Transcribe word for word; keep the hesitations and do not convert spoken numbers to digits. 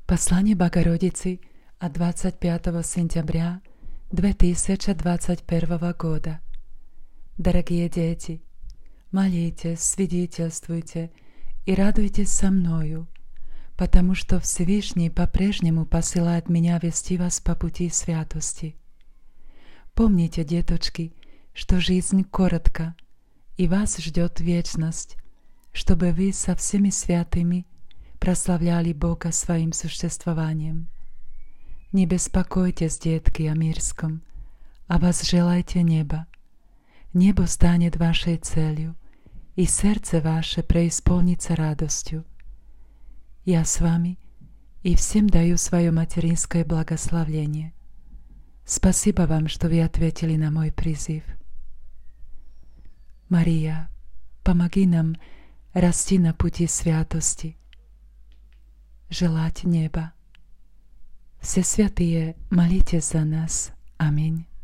Послание Богородицы от двадцать пятого сентября две тысячи двадцать первого года. Дорогие дети, молитесь, свидетельствуйте и радуйтесь со мною, потому что Всевышний по-прежнему посылает меня вести вас по пути святости. Помните, деточки, что жизнь коротка, и вас ждет вечность, чтобы вы со всеми святыми прославляли Бога своим существованием. Не беспокойтесь, детки, о мирском, а возжелайте неба. Небо станет вашей целью, и сердце ваше преисполнится радостью. Я с вами и всем даю свое материнское благословение. Спасибо вам, что вы ответили на мой призыв. Мария, помоги нам расти на пути святости, желать неба. Все святые, молитесь за нас. Аминь.